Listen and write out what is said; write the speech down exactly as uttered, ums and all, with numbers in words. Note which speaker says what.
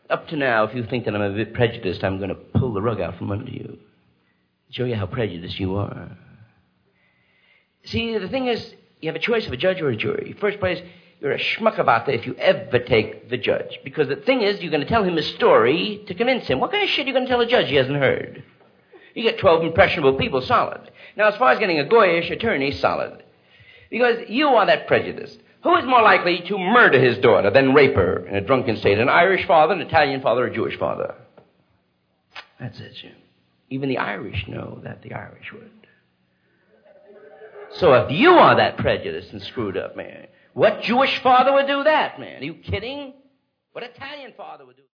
Speaker 1: up to now, if you think that I'm a bit prejudiced, I'm going to pull the rug out from under you. Show you how prejudiced you are. See, the thing is, you have a choice of a judge or a jury. First place, you're a schmuck about that if you ever take the judge. Because the thing is, you're going to tell him a story to convince him. What kind of shit are you going to tell a judge he hasn't heard? You get twelve impressionable people, solid. Now, as far as getting a goyish attorney, solid. Because you are that prejudiced. Who is more likely to murder his daughter than rape her in a drunken state? An Irish father, an Italian father, or a Jewish father? That's it, Jim. Even the Irish know that the Irish would. So if you are that prejudiced and screwed up, man, what Jewish father would do that, man? Are you kidding? What Italian father would do